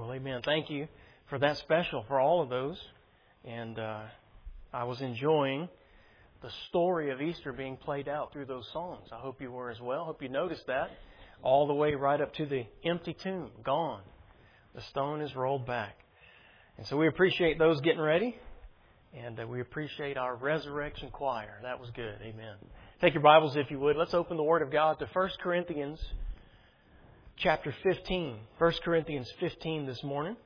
Well, amen. Thank you for that special, for all of those. And I was enjoying the story of Easter being played out through those songs. I hope you were as well. I hope you noticed that. All the way right up to the empty tomb. Gone. The stone is rolled back. And so we appreciate those getting ready. And we appreciate our resurrection choir. That was good. Amen. Take your Bibles if you would. Let's open the Word of God to 1 Corinthians chapter 15. 1 Corinthians 15 this morning.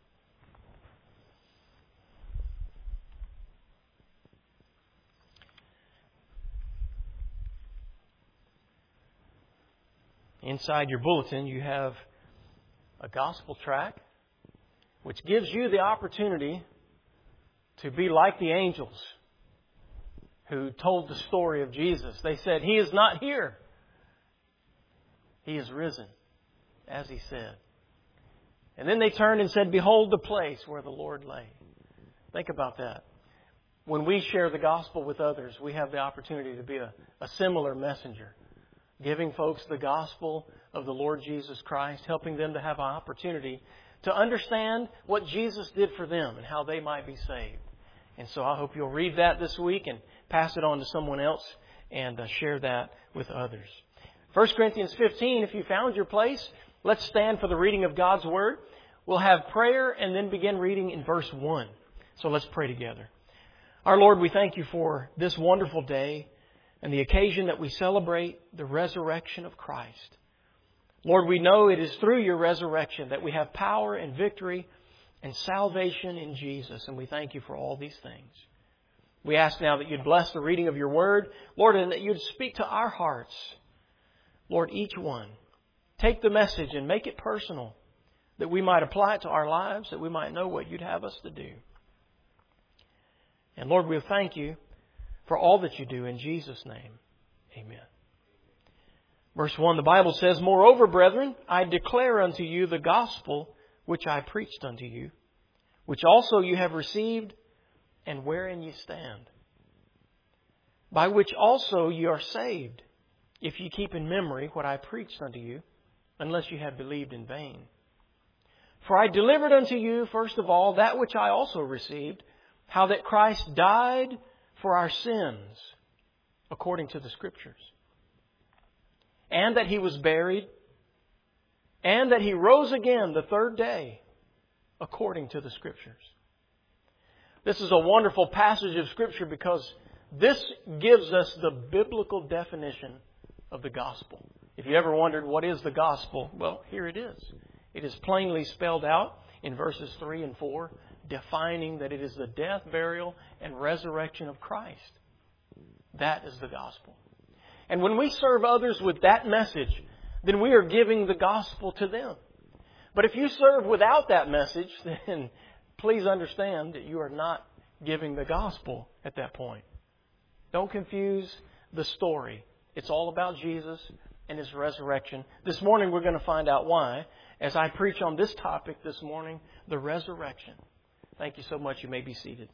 Inside your bulletin, you have a gospel tract which gives you the opportunity to be like the angels who told the story of Jesus. They said, He is not here. He is risen, as He said. And then they turned and said, Behold the place where the Lord lay. Think about that. When we share the gospel with others, we have the opportunity to be a similar messenger. Giving folks the gospel of the Lord Jesus Christ, helping them to have an opportunity to understand what Jesus did for them and how they might be saved. And so I hope you'll read that this week and pass it on to someone else and share that with others. 1 Corinthians 15, if you found your place, let's stand for the reading of God's Word. We'll have prayer and then begin reading in verse 1. So let's pray together. Our Lord, we thank You for this wonderful day and the occasion that we celebrate the resurrection of Christ. Lord, we know it is through Your resurrection that we have power and victory and salvation in Jesus. And we thank You for all these things. We ask now that You'd bless the reading of Your Word, Lord, and that You'd speak to our hearts. Lord, each one, take the message and make it personal, that we might apply it to our lives, that we might know what You'd have us to do. And Lord, we'll thank You for all that You do in Jesus' name. Amen. Verse 1, the Bible says, Moreover, brethren, I declare unto you the gospel which I preached unto you, which also you have received, and wherein ye stand, by which also ye are saved, if ye keep in memory what I preached unto you, unless you have believed in vain. For I delivered unto you, first of all, that which I also received, how that Christ died for our sins, according to the Scriptures, and that He was buried, and that He rose again the third day, according to the Scriptures. This is a wonderful passage of Scripture because this gives us the biblical definition of the gospel. If you ever wondered what is the gospel, well, here it is. It is plainly spelled out in verses 3 and 4, defining that it is the death, burial, and resurrection of Christ. That is the gospel. And when we serve others with that message, then we are giving the gospel to them. But if you serve without that message, then please understand that you are not giving the gospel at that point. Don't confuse the story. It's all about Jesus and His resurrection. This morning we're going to find out why as I preach on this topic this morning, the resurrection. Thank you so much. You may be seated.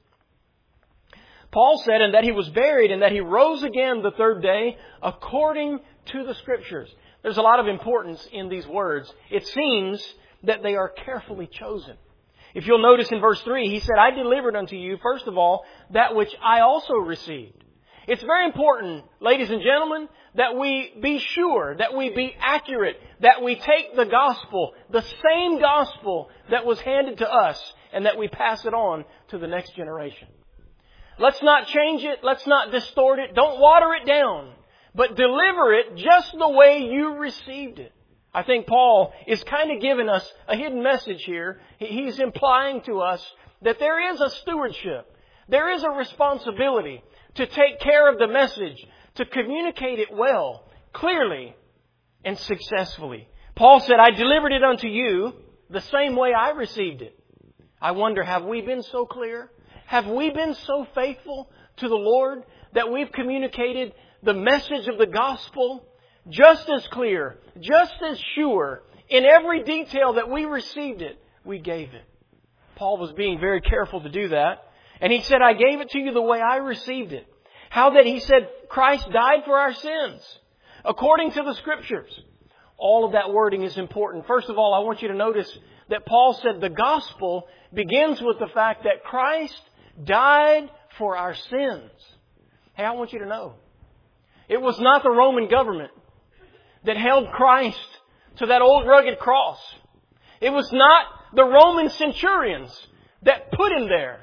Paul said, and that He was buried and that He rose again the third day according to the Scriptures. There's a lot of importance in these words. It seems that they are carefully chosen. If you'll notice in verse 3, he said, I delivered unto you, first of all, that which I also received. It's very important, ladies and gentlemen, that we be sure, that we be accurate, that we take the gospel, the same gospel that was handed to us, and that we pass it on to the next generation. Let's not change it. Let's not distort it. Don't water it down, but deliver it just the way you received it. I think Paul is kind of giving us a hidden message here. He's implying to us that there is a stewardship. There is a responsibility to take care of the message, to communicate it well, clearly, and successfully. Paul said, I delivered it unto you the same way I received it. I wonder, have we been so clear? Have we been so faithful to the Lord that we've communicated the message of the gospel just as clear, just as sure, in every detail that we received it, we gave it? Paul was being very careful to do that. And he said, I gave it to you the way I received it. How that he said Christ died for our sins, according to the Scriptures. All of that wording is important. First of all, I want you to notice that Paul said the gospel begins with the fact that Christ died for our sins. Hey, I want you to know, it was not the Roman government that held Christ to that old rugged cross. It was not the Roman centurions that put Him there.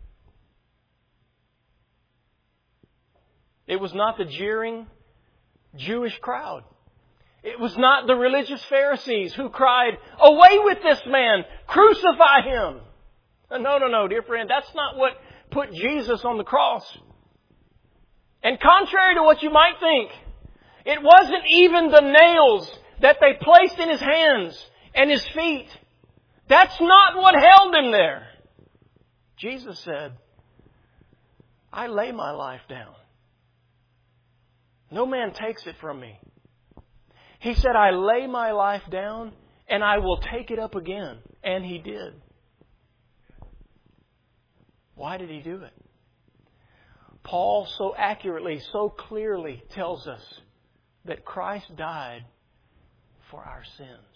It was not the jeering Jewish crowd. It was not the religious Pharisees who cried, "Away with this man! Crucify Him!" No, dear friend. That's not what put Jesus on the cross. And contrary to what you might think, it wasn't even the nails that they placed in His hands and His feet. That's not what held Him there. Jesus said, "I lay my life down. No man takes it from me." He said, "I lay my life down and I will take it up again." And He did. Why did He do it? Paul so accurately, so clearly tells us that Christ died for our sins.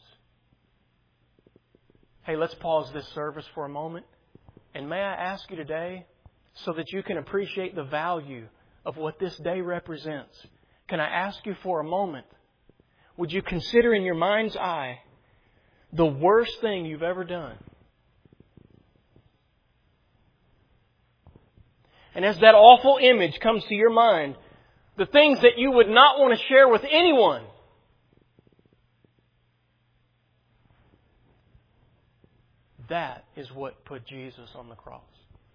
Hey, let's pause this service for a moment. And may I ask you today, so that you can appreciate the value of what this day represents, can I ask you for a moment, would you consider in your mind's eye the worst thing you've ever done? And as that awful image comes to your mind, the things that you would not want to share with anyone, that is what put Jesus on the cross.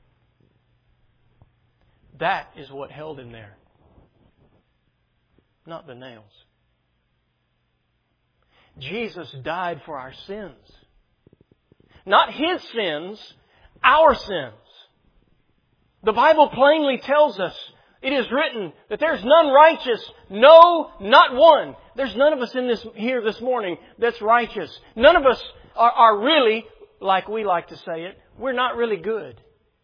That is what held Him there. Not the nails. Jesus died for our sins. Not His sins, our sins. The Bible plainly tells us, it is written that there's none righteous, no, not one. There's none of us here this morning that's righteous. None of us are really, like we like to say it, we're not really good.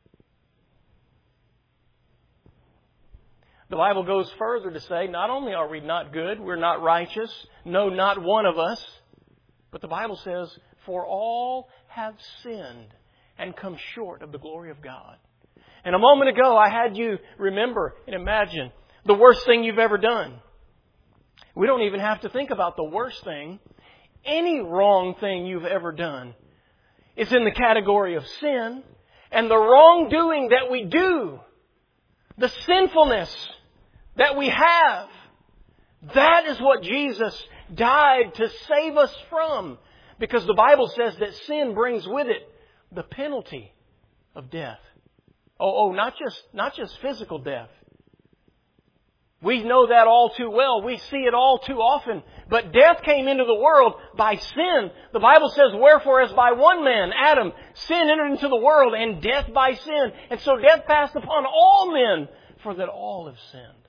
The Bible goes further to say, not only are we not good, we're not righteous, no, not one of us, but the Bible says, for all have sinned and come short of the glory of God. And a moment ago, I had you remember and imagine the worst thing you've ever done. We don't even have to think about the worst thing. Any wrong thing you've ever done is in the category of sin. And the wrongdoing that we do, the sinfulness that we have, that is what Jesus died to save us from. Because the Bible says that sin brings with it the penalty of death. Not just physical death. We know that all too well. We see it all too often. But death came into the world by sin. The Bible says, wherefore as by one man, Adam, sin entered into the world, and death by sin. And so death passed upon all men, for that all have sinned.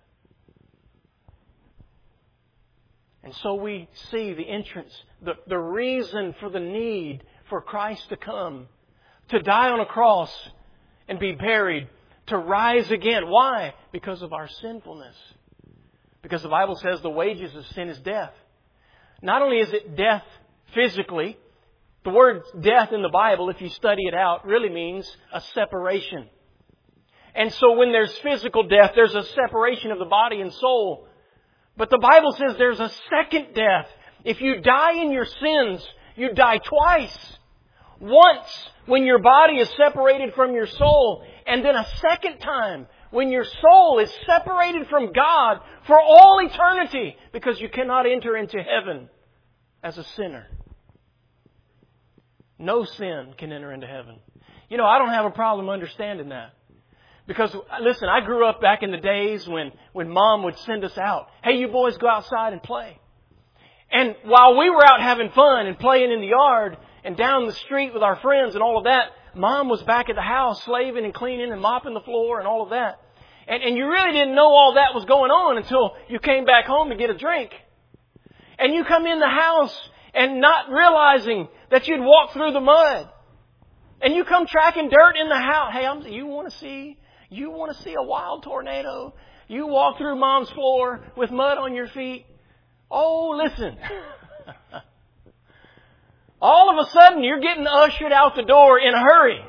And so we see the entrance, the reason for the need for Christ to come, to die on a cross and be buried, to rise again. Why? Because of our sinfulness. Because the Bible says the wages of sin is death. Not only is it death physically, the word death in the Bible, if you study it out, really means a separation. And so when there's physical death, there's a separation of the body and soul. But the Bible says there's a second death. If you die in your sins, you die twice. Once when your body is separated from your soul, and then a second time when your soul is separated from God for all eternity, because you cannot enter into heaven as a sinner. No sin can enter into heaven. You know, I don't have a problem understanding that. Because, listen, I grew up back in the days when Mom would send us out. Hey, you boys go outside and play. And while we were out having fun and playing in the yard and down the street with our friends and all of that, Mom was back at the house slaving and cleaning and mopping the floor and all of that. And you really didn't know all that was going on until you came back home to get a drink. And you come in the house and not realizing that you'd walk through the mud. And you come tracking dirt in the house. Hey, you want to see a wild tornado? You walk through Mom's floor with mud on your feet. Oh, listen. All of a sudden, you're getting ushered out the door in a hurry.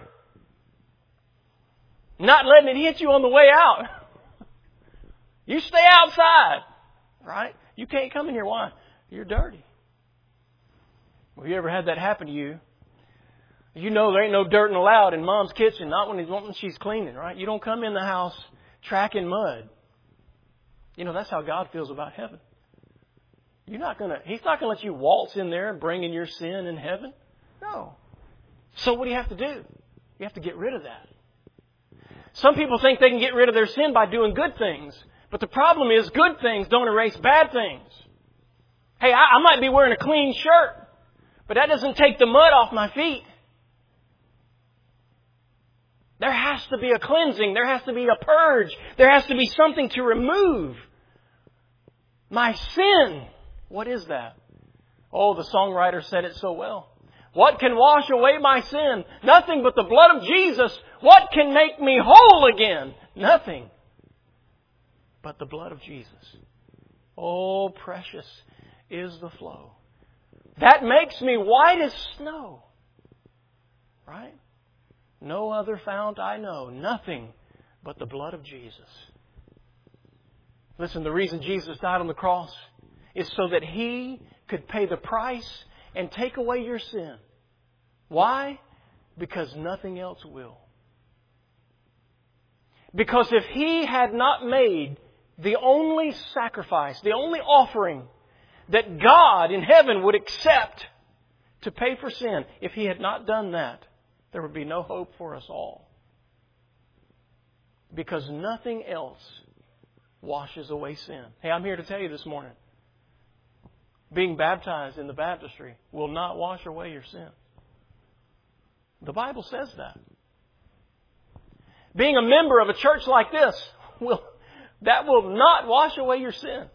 Not letting it hit you on the way out. You stay outside. Right? You can't come in here. Why? You're dirty. Have you ever had that happen to you? You know there ain't no dirt allowed in Mom's kitchen. Not when she's cleaning, right? You don't come in the house tracking mud. You know, that's how God feels about heaven. He's not going to let you waltz in there and bring in your sin in heaven. No. So what do you have to do? You have to get rid of that. Some people think they can get rid of their sin by doing good things. But the problem is good things don't erase bad things. Hey, I might be wearing a clean shirt, but that doesn't take the mud off my feet. There has to be a cleansing. There has to be a purge. There has to be something to remove my sin. What is that? Oh, the songwriter said it so well. What can wash away my sin? Nothing but the blood of Jesus. What can make me whole again? Nothing but the blood of Jesus. Oh, precious is the flow. That makes me white as snow. Right? No other fount I know. Nothing but the blood of Jesus. Listen, the reason Jesus died on the cross is so that He could pay the price and take away your sin. Why? Because nothing else will. Because if He had not made the only sacrifice, the only offering that God in heaven would accept to pay for sin, if He had not done that, there would be no hope for us all. Because nothing else washes away sin. Hey, I'm here to tell you this morning, being baptized in the baptistry will not wash away your sin. The Bible says that. Being a member of a church like this will not wash away your sin.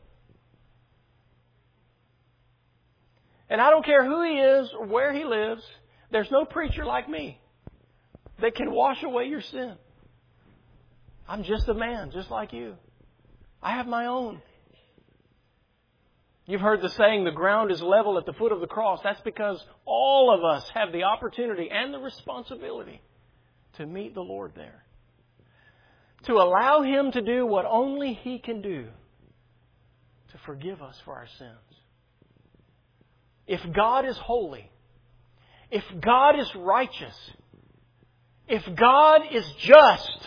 And I don't care who he is or where he lives, there's no preacher like me that can wash away your sin. I'm just a man, just like you. I have my own. You've heard the saying, the ground is level at the foot of the cross. That's because all of us have the opportunity and the responsibility to meet the Lord there. To allow Him to do what only He can do, to forgive us for our sins. If God is holy, if God is righteous, if God is just,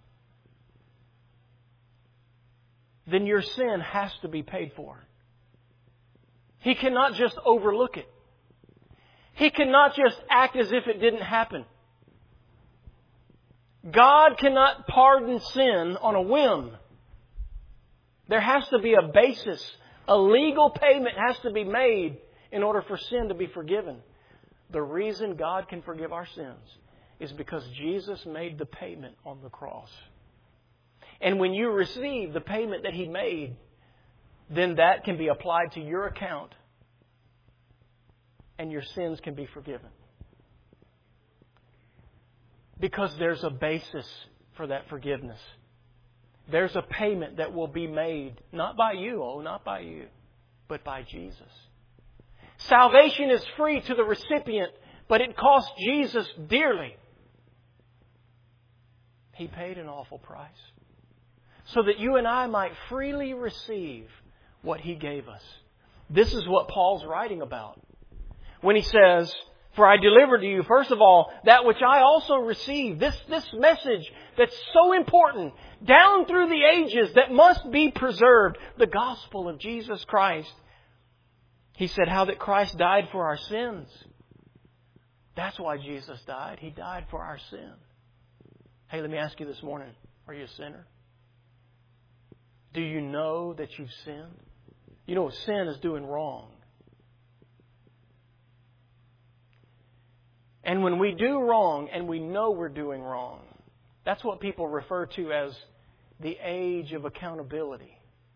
then your sin has to be paid for. He cannot just overlook it. He cannot just act as if it didn't happen. God cannot pardon sin on a whim. There has to be a basis. A legal payment has to be made in order for sin to be forgiven. The reason God can forgive our sins is because Jesus made the payment on the cross. And when you receive the payment that He made, then that can be applied to your account and your sins can be forgiven. Because there's a basis for that forgiveness. There's a payment that will be made, not by you, not by you, but by Jesus. Salvation is free to the recipient, but it cost Jesus dearly. He paid an awful price so that you and I might freely receive what He gave us. This is what Paul's writing about when he says, "For I delivered to you, first of all, that which I also received." This message that's so important, down through the ages, that must be preserved. The gospel of Jesus Christ. He said how that Christ died for our sins. That's why Jesus died. He died for our sin. Hey, let me ask you this morning, are you a sinner? Do you know that you've sinned? You know, sin is doing wrong. And when we do wrong and we know we're doing wrong, that's what people refer to as the age of accountability.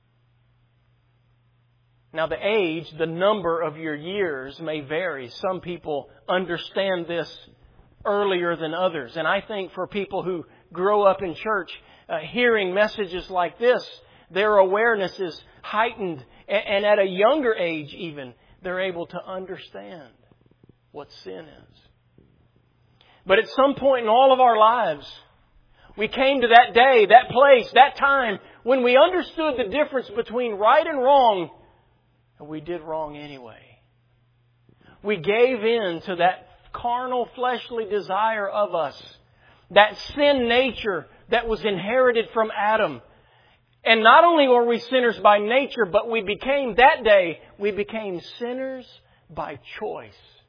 Now, the age, the number of your years may vary. Some people understand this earlier than others. And I think for people who grow up in church, hearing messages like this, their awareness is heightened. And at a younger age even, they're able to understand what sin is. But at some point in all of our lives, we came to that day, that place, that time when we understood the difference between right and wrong, and we did wrong anyway. We gave in to that carnal, fleshly desire of us, that sin nature that was inherited from Adam. And not only were we sinners by nature, but we became sinners by choice.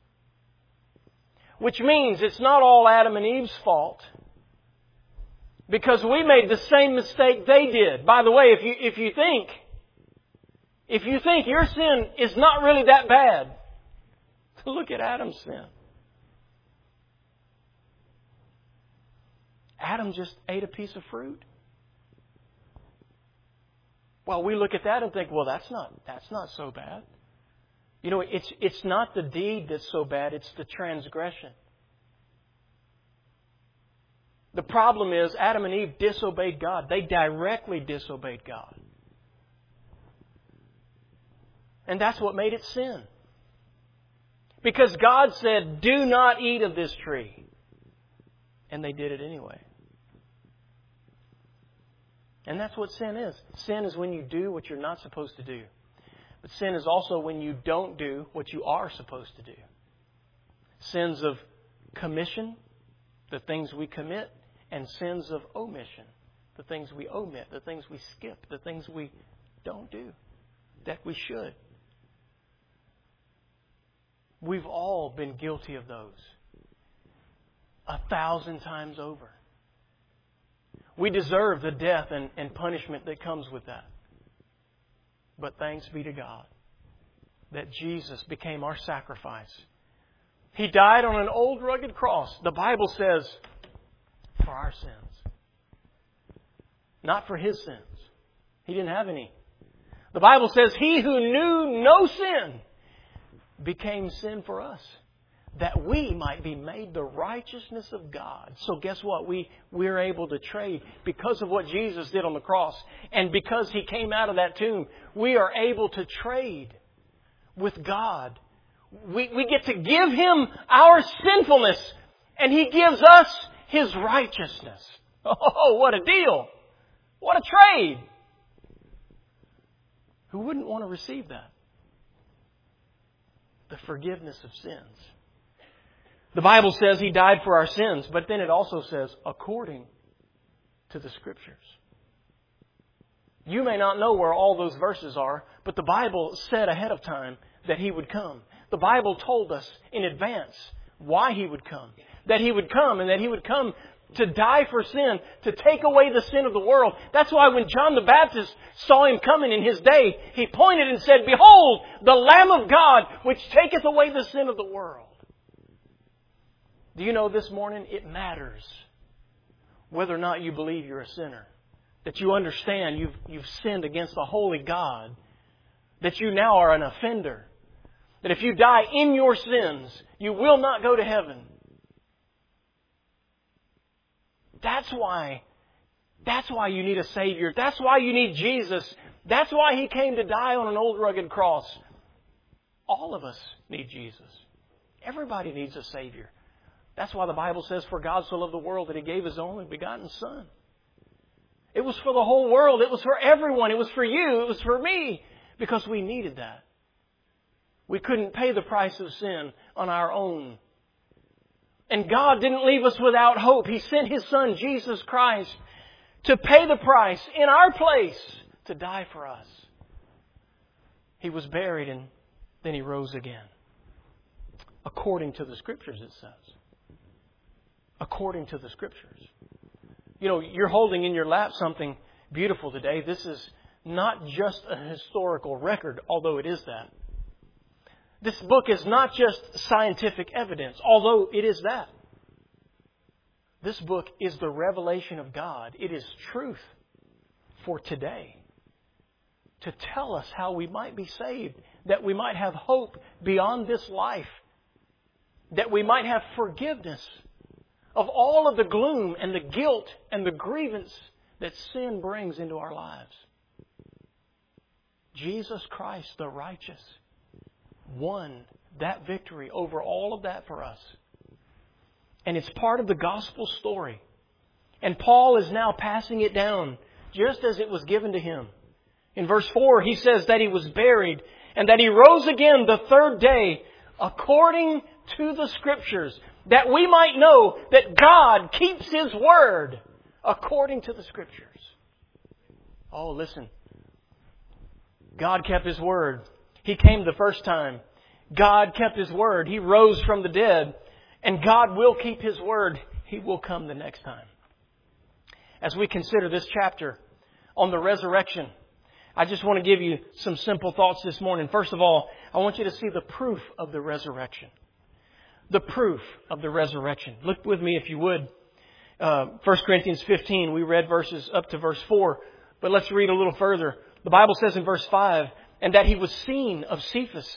Which means it's not all Adam and Eve's fault. Because we made the same mistake they did. By the way, if you think your sin is not really that bad, look at Adam's sin. Adam just ate a piece of fruit. Well, we look at that and think, well, that's not so bad. You know, it's not the deed that's so bad, it's the transgression. The problem is Adam and Eve disobeyed God. They directly disobeyed God. And that's what made it sin. Because God said, do not eat of this tree. And they did it anyway. And that's what sin is. Sin is when you do what you're not supposed to do. But sin is also when you don't do what you are supposed to do. Sins of commission, the things we commit, and sins of omission, the things we omit, the things we skip, the things we don't do, that we should. We've all been guilty of those 1,000 times over. We deserve the death and punishment that comes with that. But thanks be to God that Jesus became our sacrifice. He died on an old rugged cross. The Bible says, for our sins. Not for His sins. He didn't have any. The Bible says, He who knew no sin became sin for us, that we might be made the righteousness of God. So guess what? We're able to trade because of what Jesus did on the cross. And because He came out of that tomb, we are able to trade with God. We get to give Him our sinfulness, and He gives us His righteousness. Oh, what a deal! What a trade! Who wouldn't want to receive that? The forgiveness of sins. The Bible says He died for our sins, but then it also says, according to the Scriptures. You may not know where all those verses are, but the Bible said ahead of time that He would come. The Bible told us in advance why He would come. That He would come, and that He would come to die for sin, to take away the sin of the world. That's why when John the Baptist saw Him coming in his day, he pointed and said, behold, the Lamb of God, which taketh away the sin of the world. Do you know this morning it matters whether or not you believe you're a sinner? That you understand you've sinned against the holy God. That you now are an offender. That if you die in your sins, you will not go to heaven. That's why you need a Savior. That's why you need Jesus. That's why He came to die on an old rugged cross. All of us need Jesus. Everybody needs a Savior. That's why the Bible says, for God so loved the world that He gave His only begotten Son. It was for the whole world. It was for everyone. It was for you. It was for me. Because we needed that. We couldn't pay the price of sin on our own. And God didn't leave us without hope. He sent His Son, Jesus Christ, to pay the price in our place to die for us. He was buried and then He rose again. According to the Scriptures, it says. According to the Scriptures. You know, you're holding in your lap something beautiful today. This is not just a historical record, although it is that. This book is not just scientific evidence, although it is that. This book is the revelation of God. It is truth for today. To tell us how we might be saved, that we might have hope beyond this life, that we might have forgiveness of all of the gloom and the guilt and the grievance that sin brings into our lives. Jesus Christ, the righteous, won that victory over all of that for us. And it's part of the gospel story. And Paul is now passing it down just as it was given to him. In verse 4, he says that He was buried and that He rose again the third day according to the Scriptures, that we might know that God keeps His word according to the Scriptures. Oh, listen. God kept His word. He came the first time. God kept His word. He rose from the dead. And God will keep His word. He will come the next time. As we consider this chapter on the resurrection, I just want to give you some simple thoughts this morning. First of all, I want you to see the proof of the resurrection. The proof of the resurrection. Look with me if you would. 1 Corinthians 15, we read verses up to verse 4. But let's read a little further. The Bible says in verse 5, and that He was seen of Cephas,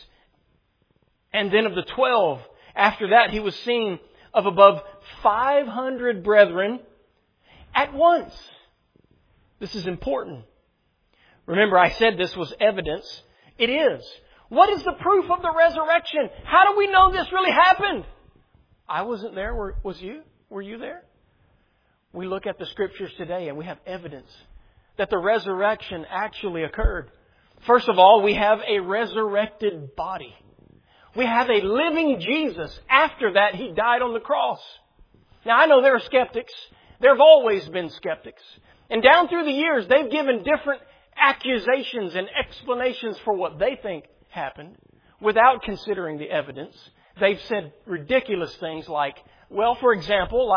and then of the 12. After that, He was seen of above 500 brethren at once. This is important. Remember, I said this was evidence. It is. What is the proof of the resurrection? How do we know this really happened? I wasn't there. Was you? Were you there? We look at the Scriptures today and we have evidence that the resurrection actually occurred. First of all, we have a resurrected body. We have a living Jesus. After that, He died on the cross. Now, I know there are skeptics. There have always been skeptics. And down through the years, they've given different accusations and explanations for what they think happened without considering the evidence. They've said ridiculous things like, well, for example,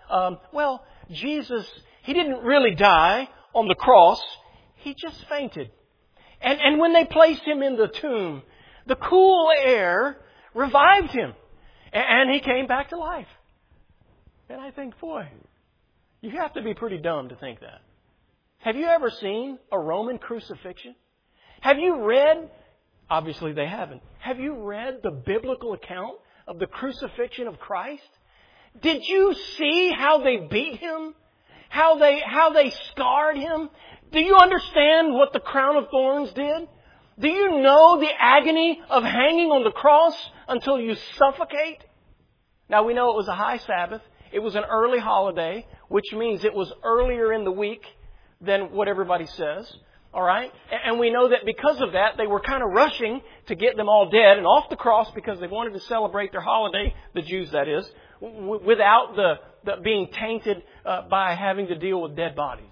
Jesus, He didn't really die on the cross. He just fainted. And when they placed Him in the tomb, the cool air revived Him. And He came back to life. And I think, boy, you have to be pretty dumb to think that. Have you ever seen a Roman crucifixion? Have you read, obviously they haven't, have you read the biblical account of the crucifixion of Christ? Did you see how they beat Him? How they scarred Him? Do you understand what the crown of thorns did? Do you know the agony of hanging on the cross until you suffocate? Now we know it was a high Sabbath. It was an early holiday, which means it was earlier in the week than what everybody says. All right? And we know that because of that, they were kind of rushing to get them all dead and off the cross because they wanted to celebrate their holiday, the Jews that is, without the being tainted by having to deal with dead bodies.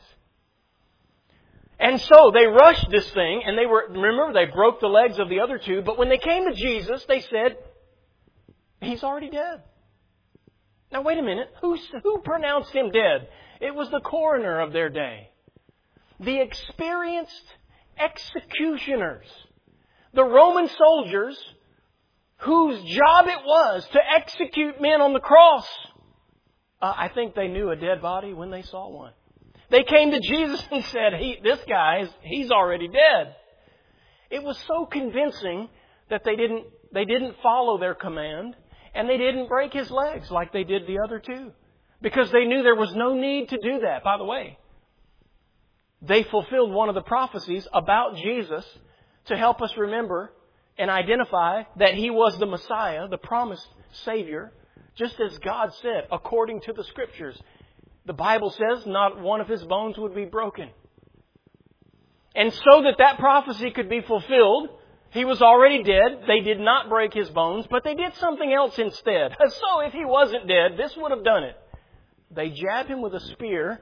And so they rushed this thing, and remember, they broke the legs of the other two, but when they came to Jesus, they said, He's already dead. Now wait a minute, who pronounced Him dead? It was the coroner of their day. The experienced executioners. The Roman soldiers whose job it was to execute men on the cross. I think they knew a dead body when they saw one. They came to Jesus and said, he's already dead. It was so convincing that they didn't follow their command, and they didn't break His legs like they did the other two. Because they knew there was no need to do that. By the way, they fulfilled one of the prophecies about Jesus to help us remember and identify that He was the Messiah, the promised Savior, just as God said, according to the Scriptures. The Bible says not one of His bones would be broken. And so that prophecy could be fulfilled, He was already dead. They did not break His bones, but they did something else instead. So if He wasn't dead, this would have done it. They jabbed Him with a spear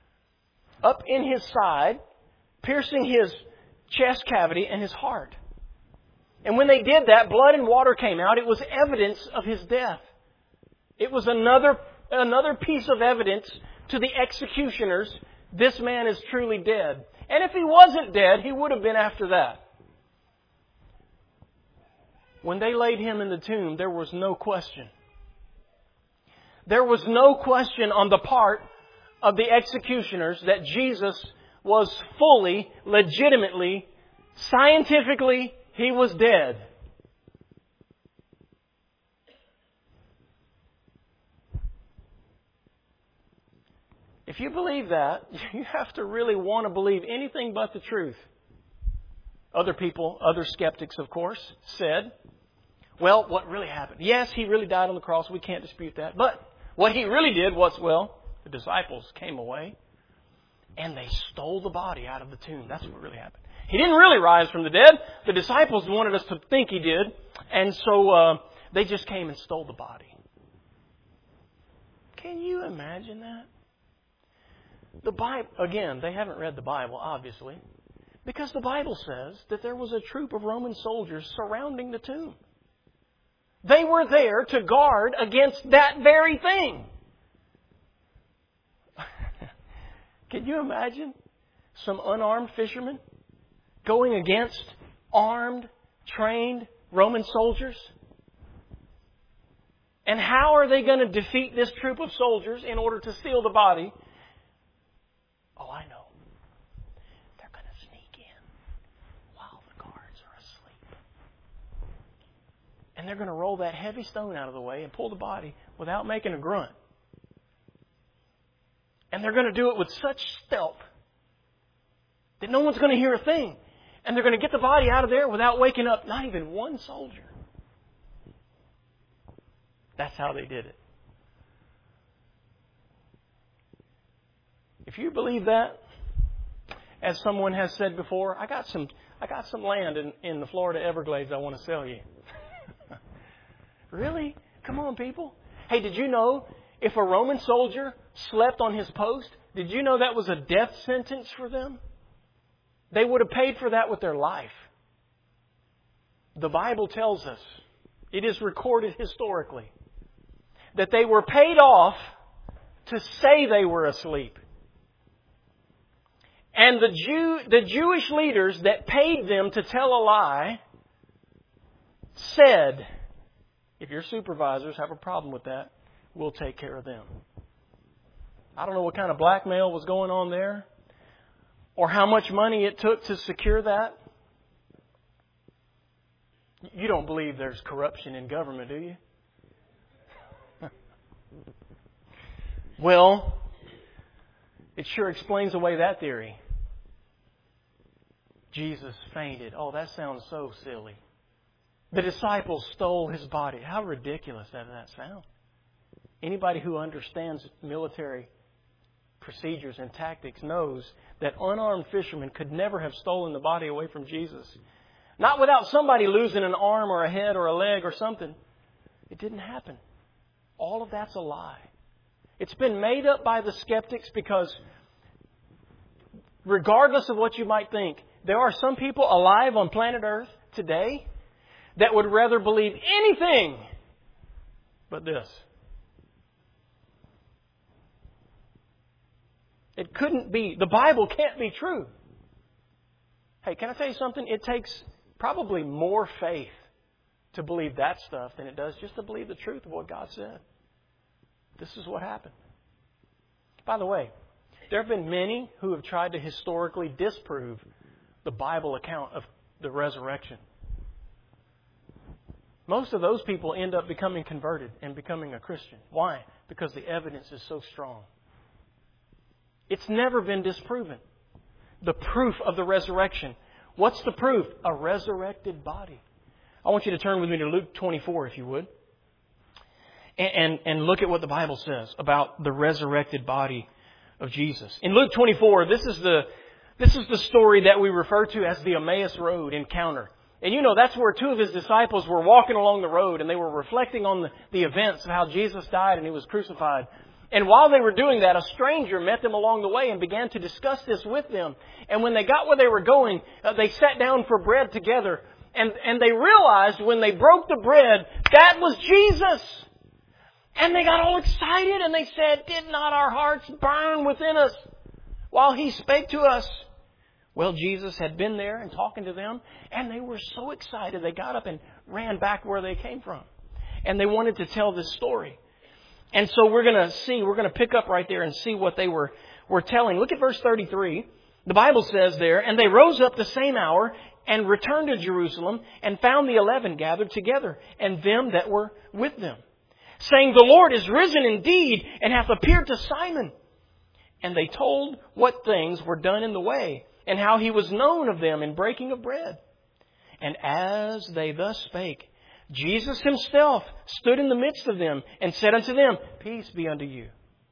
up in His side, piercing His chest cavity and His heart. And when they did that, blood and water came out. It was evidence of His death. It was another piece of evidence to the executioners. This man is truly dead. And if He wasn't dead, He would have been after that. When they laid Him in the tomb, there was no question. There was no question on the part of the executioners that Jesus was fully, legitimately, scientifically, He was dead. If you believe that, you have to really want to believe anything but the truth. Other people, other skeptics, of course, said, Well, what really happened? Yes, He really died on the cross. We can't dispute that. But what He really did was, well, the disciples came away and they stole the body out of the tomb. That's what really happened. He didn't really rise from the dead. The disciples wanted us to think He did. And so they just came and stole the body. Can you imagine that? The Bible, again, they haven't read the Bible, obviously, because the Bible says that there was a troop of Roman soldiers surrounding the tomb. They were there to guard against that very thing. Can you imagine some unarmed fishermen going against armed, trained Roman soldiers? And how are they going to defeat this troop of soldiers in order to steal the body? Oh, I know. They're going to sneak in while the guards are asleep. And they're going to roll that heavy stone out of the way and pull the body without making a grunt. And they're going to do it with such stealth that no one's going to hear a thing. And they're going to get the body out of there without waking up not even one soldier. That's how they did it. If you believe that, as someone has said before, I got some land in the Florida Everglades I want to sell you. Really? Come on, people. Hey, did you know if a Roman soldier slept on his post, did you know that was a death sentence for them? They would have paid for that with their life. The Bible tells us, it is recorded historically, that they were paid off to say they were asleep. And the Jewish leaders that paid them to tell a lie said, if your supervisors have a problem with that, we'll take care of them. I don't know what kind of blackmail was going on there, or how much money it took to secure that. You don't believe there's corruption in government, do you? Well, it sure explains away that theory. Jesus fainted. Oh, that sounds so silly. The disciples stole His body. How ridiculous does that sound? Anybody who understands military procedures and tactics knows that unarmed fishermen could never have stolen the body away from Jesus. Not without somebody losing an arm or a head or a leg or something. It didn't happen. All of that's a lie. It's been made up by the skeptics because regardless of what you might think, there are some people alive on planet Earth today that would rather believe anything but this. It couldn't be. The Bible can't be true. Hey, can I tell you something? It takes probably more faith to believe that stuff than it does just to believe the truth of what God said. This is what happened. By the way, there have been many who have tried to historically disprove the Bible account of the resurrection. Most of those people end up becoming converted and becoming a Christian. Why? Because the evidence is so strong. It's never been disproven. The proof of the resurrection. What's the proof? A resurrected body. I want you to turn with me to Luke 24, if you would. And look at what the Bible says about the resurrected body of Jesus. In Luke 24, this is the story that we refer to as the Emmaus Road encounter. And you know, that's where two of His disciples were walking along the road and they were reflecting on the events of how Jesus died and He was crucified. And while they were doing that, a stranger met them along the way and began to discuss this with them. And when they got where they were going, they sat down for bread together. And they realized when they broke the bread, that was Jesus. And they got all excited and they said, "Did not our hearts burn within us while He spake to us?" Well, Jesus had been there and talking to them, and they were so excited they got up and ran back where they came from. And they wanted to tell this story. And so we're going to pick up right there and see what they were telling. Look at verse 33. The Bible says there, "And they rose up the same hour and returned to Jerusalem and found the 11 gathered together and them that were with them, saying, The Lord is risen indeed and hath appeared to Simon. And they told what things were done in the way and how He was known of them in breaking of bread. And as they thus spake, Jesus Himself stood in the midst of them and said unto them, Peace be unto you.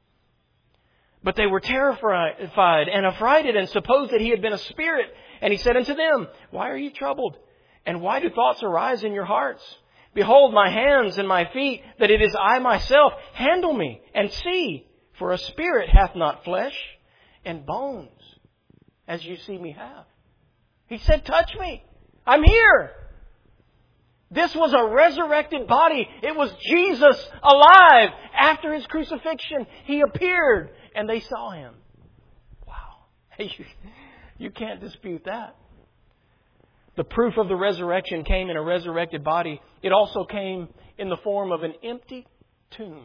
But they were terrified and affrighted and supposed that He had been a spirit. And He said unto them, Why are ye troubled? And why do thoughts arise in your hearts? Behold my hands and my feet, that it is I myself. Handle me and see, for a spirit hath not flesh and bones, as you see me have. He said, touch me. I'm here. This was a resurrected body. It was Jesus alive. After His crucifixion, He appeared and they saw Him. Wow. You can't dispute that. The proof of the resurrection came in a resurrected body. It also came in the form of an empty tomb.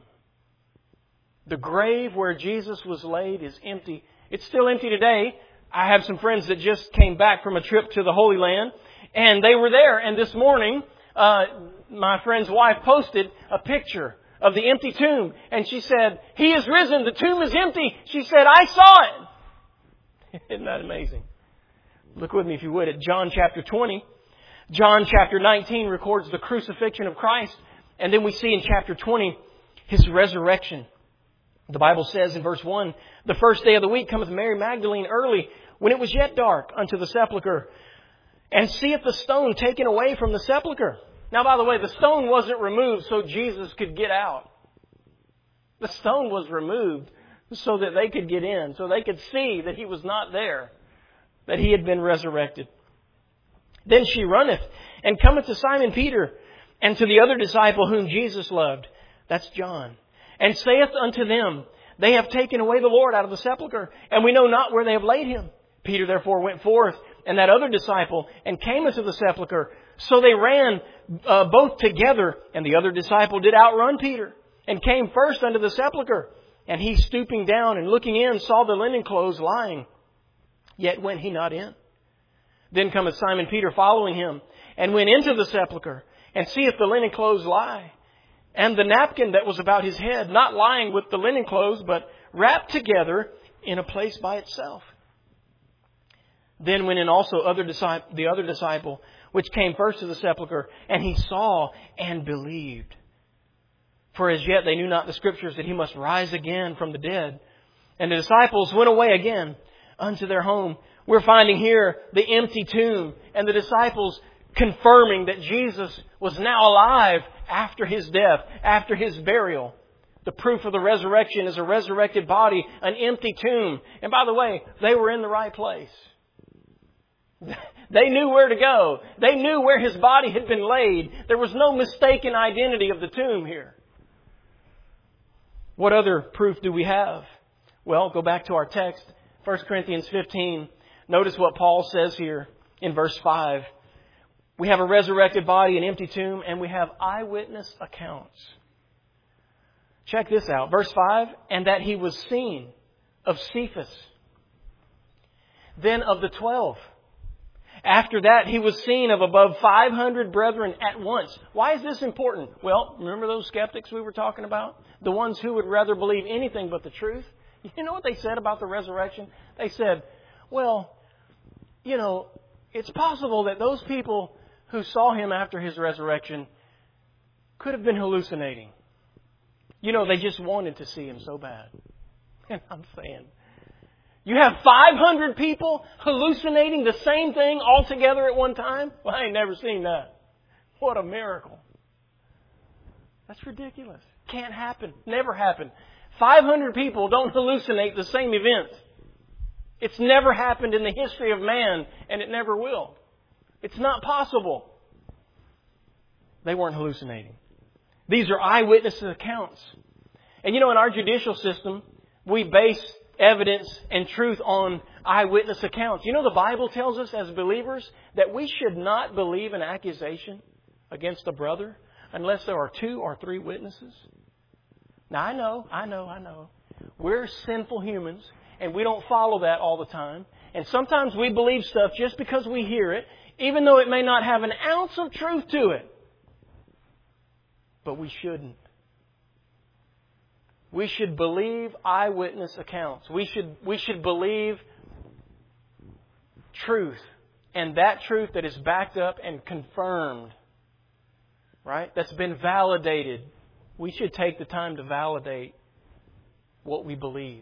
The grave where Jesus was laid is empty. It's still empty today. I have some friends that just came back from a trip to the Holy Land, and they were there. And this morning, my friend's wife posted a picture of the empty tomb. And she said, He is risen. The tomb is empty. She said, I saw it. Isn't that amazing? Look with me, if you would, at John chapter 20. John chapter 19 records the crucifixion of Christ. And then we see in chapter 20 His resurrection. The Bible says in verse 1, The first day of the week cometh Mary Magdalene early, when it was yet dark, unto the sepulchre, and seeth the stone taken away from the sepulchre. Now, by the way, the stone wasn't removed so Jesus could get out. The stone was removed so that they could get in, so they could see that He was not there, that He had been resurrected. Then she runneth, and cometh to Simon Peter, and to the other disciple whom Jesus loved. That's John. And saith unto them, They have taken away the Lord out of the sepulchre, and we know not where they have laid Him. Peter therefore went forth, and that other disciple, and came into the sepulchre. So they ran both together, and the other disciple did outrun Peter, and came first unto the sepulchre. And he, stooping down and looking in, saw the linen clothes lying. Yet went he not in. Then cometh Simon Peter following him, and went into the sepulchre, and seeth the linen clothes lie, and the napkin that was about his head, not lying with the linen clothes, but wrapped together in a place by itself. Then went in also the other disciple, which came first to the sepulchre, and he saw and believed. For as yet they knew not the Scriptures that He must rise again from the dead. And the disciples went away again unto their home. We're finding here the empty tomb, and the disciples confirming that Jesus was now alive after His death, after His burial. The proof of the resurrection is a resurrected body, an empty tomb. And by the way, they were in the right place. They knew where to go. They knew where His body had been laid. There was no mistaken identity of the tomb here. What other proof do we have? Well, go back to our text, 1 Corinthians 15. Notice what Paul says here in verse 5. We have a resurrected body, an empty tomb, and we have eyewitness accounts. Check this out. Verse 5, and that He was seen of Cephas, then of the 12. After that, He was seen of above 500 brethren at once. Why is this important? Well, remember those skeptics we were talking about? The ones who would rather believe anything but the truth? You know what they said about the resurrection? They said, well, it's possible that those people who saw Him after His resurrection could have been hallucinating. They just wanted to see Him so bad. And I'm saying, you have 500 people hallucinating the same thing all together at one time? Well, I ain't never seen that. What a miracle. That's ridiculous. Can't happen. Never happened. 500 people don't hallucinate the same event. It's never happened in the history of man, and it never will. It's not possible. They weren't hallucinating. These are eyewitness accounts. And in our judicial system, we base evidence and truth on eyewitness accounts. The Bible tells us as believers that we should not believe an accusation against a brother unless there are 2 or 3 witnesses. Now, I know. We're sinful humans, and we don't follow that all the time. And sometimes we believe stuff just because we hear it, even though it may not have an ounce of truth to it. But we shouldn't. We should believe eyewitness accounts. We should believe truth. And that truth that is backed up and confirmed right? That's been validated. We should take the time to validate what we believe.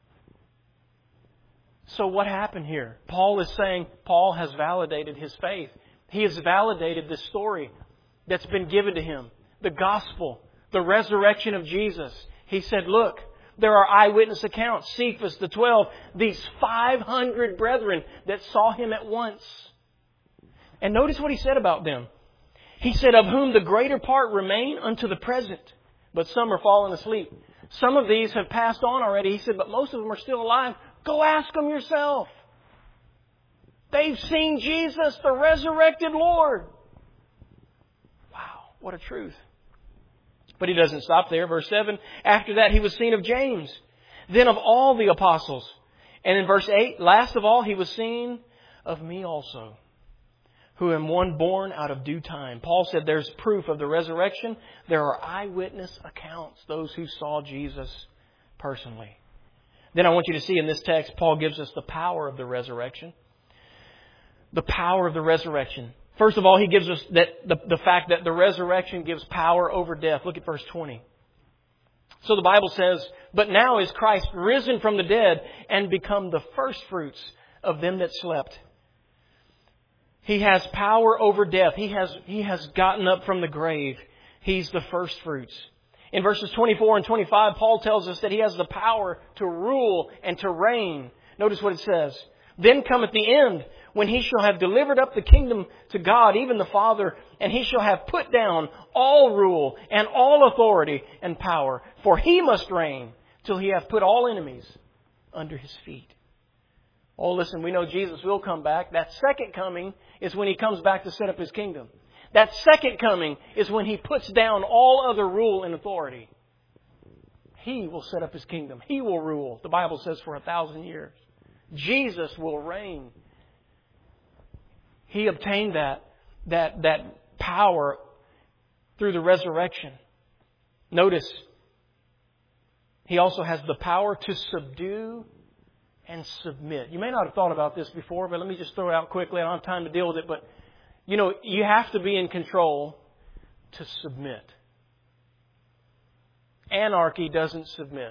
So what happened here? Paul is saying Paul has validated his faith. He has validated the story that's been given to him. The gospel, the resurrection of Jesus. He said, look, there are eyewitness accounts. Cephas, the 12, these 500 brethren that saw Him at once. And notice what he said about them. He said, of whom the greater part remain unto the present, but some are fallen asleep. Some of these have passed on already. He said, but most of them are still alive. Go ask them yourself. They've seen Jesus, the resurrected Lord. Wow, what a truth. But he doesn't stop there. Verse 7, after that he was seen of James, then of all the apostles. And in verse 8, last of all he was seen of me also, who am one born out of due time. Paul said there's proof of the resurrection. There are eyewitness accounts, those who saw Jesus personally. Then I want you to see in this text, Paul gives us the power of the resurrection. The power of the resurrection. First of all, he gives us the fact that the resurrection gives power over death. Look at verse 20. So the Bible says, but now is Christ risen from the dead and become the firstfruits of them that slept. He has power over death. He has gotten up from the grave. He's the firstfruits. In verses 24 and 25, Paul tells us that He has the power to rule and to reign. Notice what it says. Then cometh the end, when He shall have delivered up the kingdom to God, even the Father, and He shall have put down all rule and all authority and power. For He must reign till He hath put all enemies under His feet. Oh, listen, we know Jesus will come back. That second coming is when He comes back to set up His kingdom. That second coming is when He puts down all other rule and authority. He will set up His kingdom. He will rule, the Bible says, for 1,000 years. Jesus will reign. He obtained that power through the resurrection. Notice, He also has the power to subdue and submit. You may not have thought about this before, but let me just throw it out quickly. I don't have time to deal with it, but you have to be in control to submit. Anarchy doesn't submit.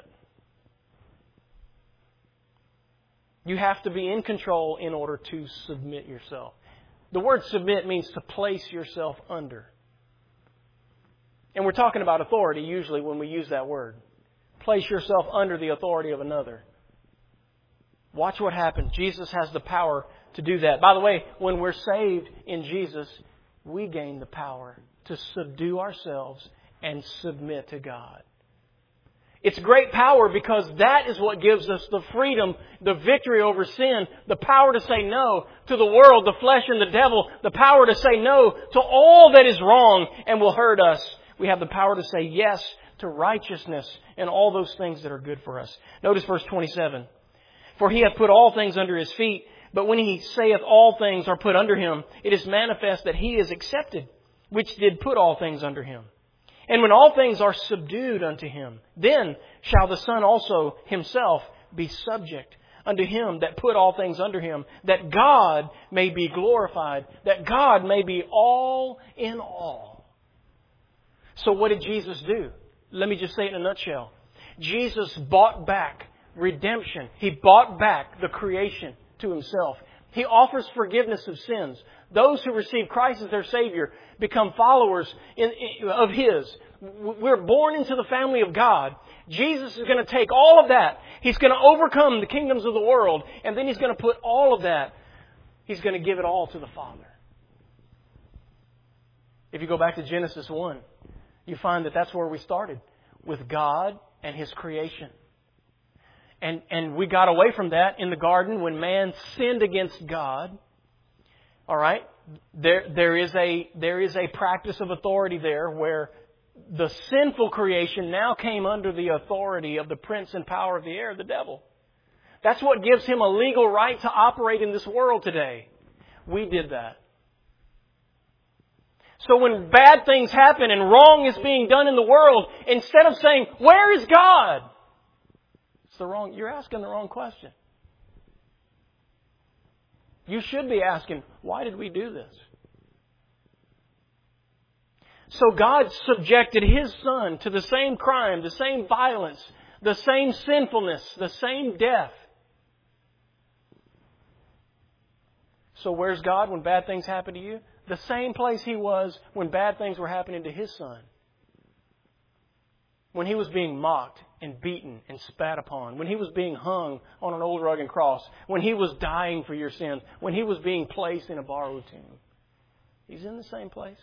You have to be in control in order to submit yourself. The word submit means to place yourself under. And we're talking about authority usually when we use that word. Place yourself under the authority of another. Watch what happens. Jesus has the power to do that. By the way, when we're saved in Jesus, we gain the power to subdue ourselves and submit to God. It's great power because that is what gives us the freedom, the victory over sin, the power to say no to the world, the flesh and the devil, the power to say no to all that is wrong and will hurt us. We have the power to say yes to righteousness and all those things that are good for us. Notice verse 27. For He hath put all things under His feet, but when He saith all things are put under Him, it is manifest that He is accepted, which did put all things under Him. And when all things are subdued unto Him, then shall the Son also Himself be subject unto Him that put all things under Him, that God may be glorified, that God may be all in all. So what did Jesus do? Let me just say it in a nutshell. Jesus bought back redemption. He bought back the creation to Himself. He offers forgiveness of sins. Those who receive Christ as their Savior become followers of His. We're born into the family of God. Jesus is going to take all of that. He's going to overcome the kingdoms of the world. And then He's going to put all of that. He's going to give it all to the Father. If you go back to Genesis 1, you find that that's where we started. With God and His creation. And we got away from that in the garden when man sinned against God. All right? There is a practice of authority there where the sinful creation now came under the authority of the prince and power of the air, the devil. That's what gives him a legal right to operate in this world today. We did that. So when bad things happen and wrong is being done in the world, instead of saying, "Where is God?" You're asking the wrong question. You should be asking, why did we do this? So God subjected His Son to the same crime, the same violence, the same sinfulness, the same death. So where's God when bad things happen to you? The same place He was when bad things were happening to His Son. When He was being mocked and beaten and spat upon. When He was being hung on an old rugged cross. When He was dying for your sins. When He was being placed in a borrowed tomb. He's in the same place.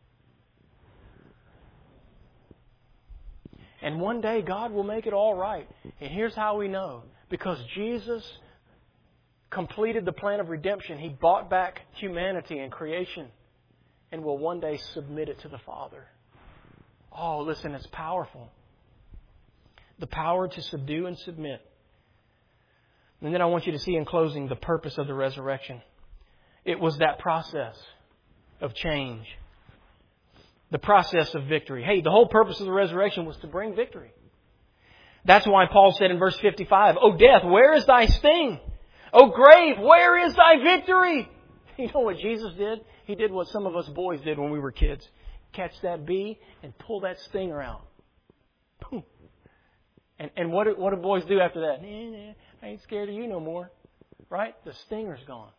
And one day God will make it all right. And here's how we know. Because Jesus completed the plan of redemption. He bought back humanity and creation. And will one day submit it to the Father. Oh, listen, it's powerful. The power to subdue and submit. And then I want you to see in closing the purpose of the resurrection. It was that process of change. The process of victory. Hey, the whole purpose of the resurrection was to bring victory. That's why Paul said in verse 55, "O death, where is thy sting? O grave, where is thy victory?" You know what Jesus did? He did what some of us boys did when we were kids. Catch that bee and pull that stinger out. Boom. And what do boys do after that? I ain't scared of you no more. Right? The stinger's gone.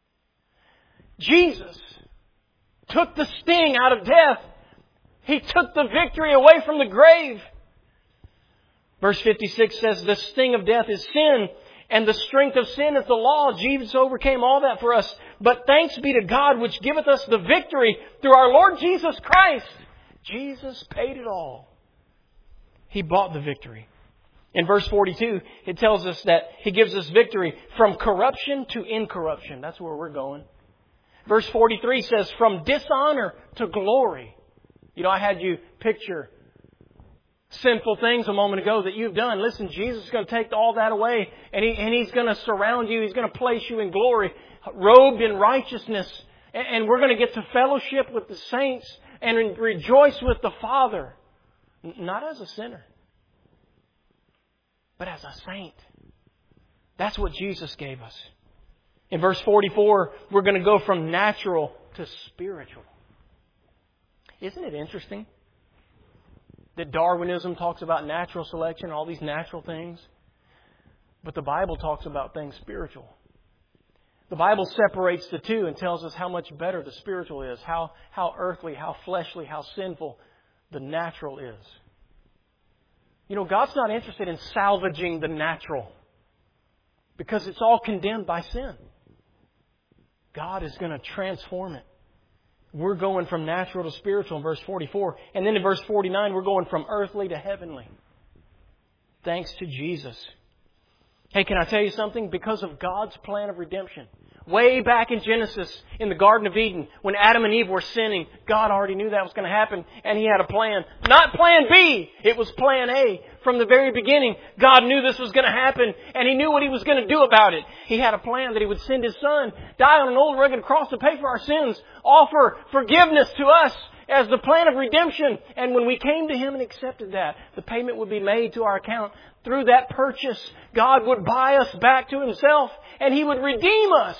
Jesus took the sting out of death. He took the victory away from the grave. Verse 56 says, "The sting of death is sin, and the strength of sin is the law." Jesus overcame all that for us. "But thanks be to God, which giveth us the victory through our Lord Jesus Christ." Jesus paid it all. He bought the victory. In verse 42, it tells us that He gives us victory from corruption to incorruption. That's where we're going. Verse 43 says, "From dishonor to glory." You know, I had you picture sinful things a moment ago that you've done. Listen, Jesus is going to take all that away, and He's going to surround you. He's going to place you in glory, robed in righteousness. And we're going to get to fellowship with the saints and rejoice with the Father. Not as a sinner, but as a saint. That's what Jesus gave us. In verse 44, we're going to go from natural to spiritual. Isn't it interesting that Darwinism talks about natural selection, all these natural things, but the Bible talks about things spiritual? The Bible separates the two and tells us how much better the spiritual is, how earthly, how fleshly, how sinful the natural is. You know, God's not interested in salvaging the natural because it's all condemned by sin. God is going to transform it. We're going from natural to spiritual in verse 44. And then in verse 49, we're going from earthly to heavenly. Thanks to Jesus. Hey, can I tell you something? Because of God's plan of redemption, way back in Genesis, in the Garden of Eden, when Adam and Eve were sinning, God already knew that was going to happen, and He had a plan. Not plan B, it was plan A. From the very beginning, God knew this was going to happen, and He knew what He was going to do about it. He had a plan that He would send His Son, die on an old rugged cross to pay for our sins, offer forgiveness to us as the plan of redemption. And when we came to Him and accepted that, the payment would be made to our account. Through that purchase, God would buy us back to Himself, and He would redeem us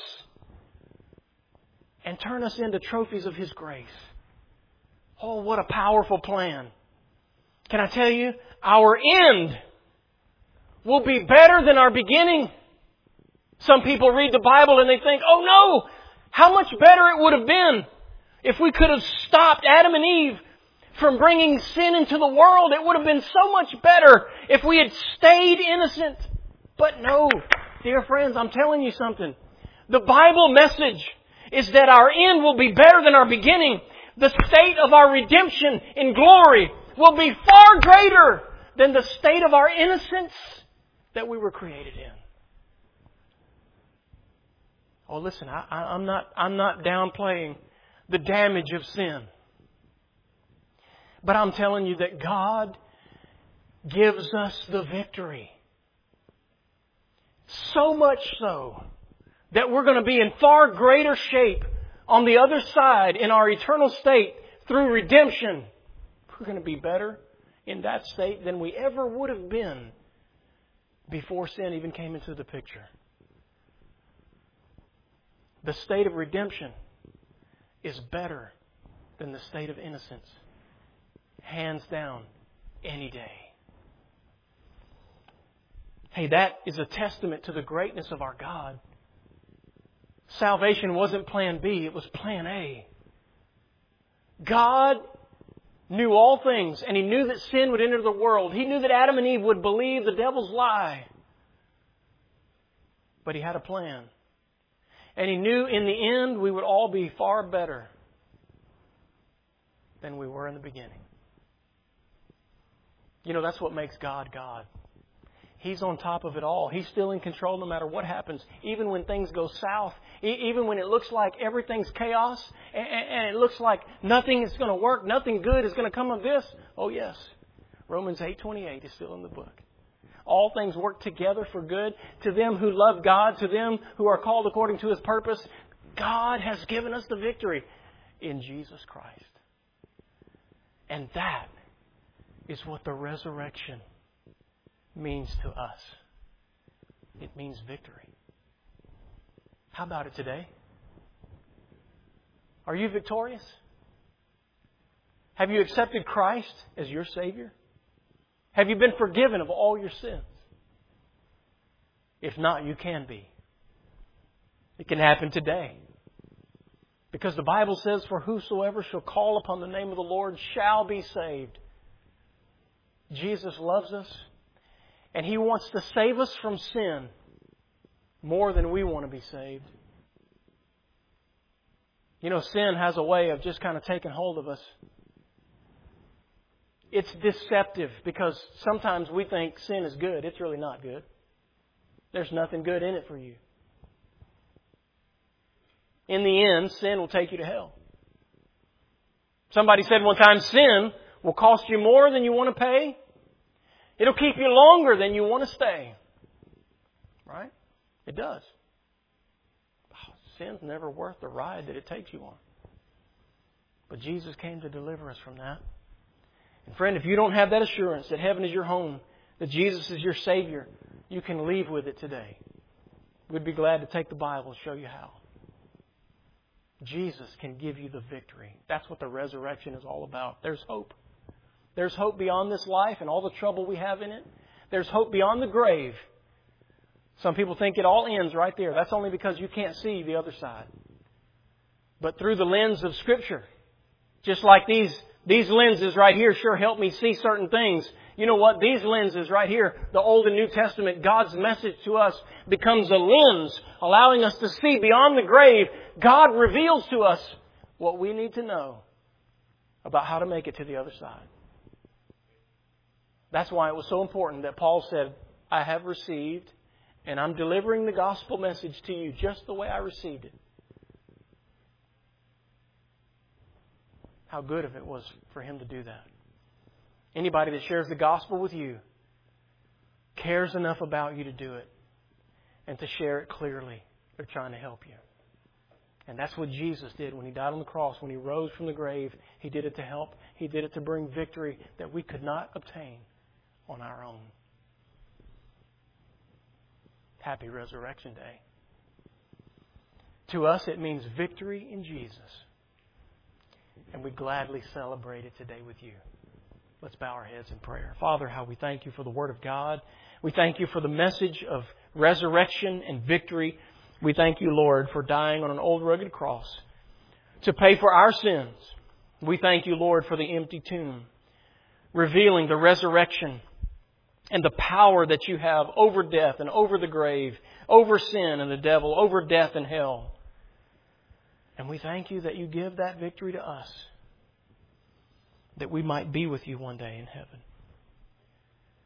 and turn us into trophies of His grace. Oh, what a powerful plan. Can I tell you, our end will be better than our beginning. Some people read the Bible and they think, oh no, how much better it would have been if we could have stopped Adam and Eve from bringing sin into the world. It would have been so much better if we had stayed innocent. But no, dear friends, I'm telling you something. The Bible message is that our end will be better than our beginning. The state of our redemption in glory will be far greater than the state of our innocence that we were created in. Oh, listen, I'm not downplaying the damage of sin. But I'm telling you that God gives us the victory. So much so that we're going to be in far greater shape on the other side in our eternal state through redemption. We're going to be better in that state than we ever would have been before sin even came into the picture. The state of redemption is better than the state of innocence. hands down, any day. Hey, that is a testament to the greatness of our God. Salvation wasn't plan B, it was plan A. God knew all things, and He knew that sin would enter the world. He knew that Adam and Eve would believe the devil's lie. But He had a plan. And He knew in the end we would all be far better than we were in the beginning. You know, that's what makes God God. He's on top of it all. He's still in control no matter what happens. Even when things go south, even when it looks like everything's chaos and it looks like nothing is going to work, nothing good is going to come of this. Oh yes, Romans 8:28 is still in the book. All things work together for good to them who love God, to them who are called according to His purpose. God has given us the victory in Jesus Christ. And that is what the resurrection means to us. It means victory. How about it today? Are you victorious? Have you accepted Christ as your Savior? Have you been forgiven of all your sins? If not, you can be. It can happen today. Because the Bible says, "For whosoever shall call upon the name of the Lord shall be saved." Jesus loves us. And He wants to save us from sin more than we want to be saved. You know, sin has a way of just kind of taking hold of us. It's deceptive because sometimes we think sin is good. It's really not good. There's nothing good in it for you. In the end, sin will take you to hell. Somebody said one time, sin will cost you more than you want to pay. It'll keep you longer than you want to stay. Right? It does. Sin's never worth the ride that it takes you on. But Jesus came to deliver us from that. And friend, if you don't have that assurance that heaven is your home, that Jesus is your Savior, you can leave with it today. We'd be glad to take the Bible and show you how. Jesus can give you the victory. That's what the resurrection is all about. There's hope. There's hope beyond this life and all the trouble we have in it. There's hope beyond the grave. Some people think it all ends right there. That's only because you can't see the other side. But through the lens of Scripture, just like these lenses right here sure help me see certain things. You know what? These lenses right here, the Old and New Testament, God's message to us becomes a lens, allowing us to see beyond the grave. God reveals to us what we need to know about how to make it to the other side. That's why it was so important that Paul said, "I have received, and I'm delivering the gospel message to you just the way I received it." How good of it was for him to do that. Anybody that shares the gospel with you cares enough about you to do it and to share it clearly. They're trying to help you. And that's what Jesus did when He died on the cross, when He rose from the grave. He did it to help. He did it to bring victory that we could not obtain on our own. Happy Resurrection Day. To us, it means victory in Jesus. And we gladly celebrate it today with you. Let's bow our heads in prayer. Father, how we thank You for the Word of God. We thank You for the message of resurrection and victory. We thank You, Lord, for dying on an old rugged cross to pay for our sins. We thank You, Lord, for the empty tomb, revealing the resurrection and the power that You have over death and over the grave, over sin and the devil, over death and hell. And we thank You that You give that victory to us, that we might be with You one day in heaven.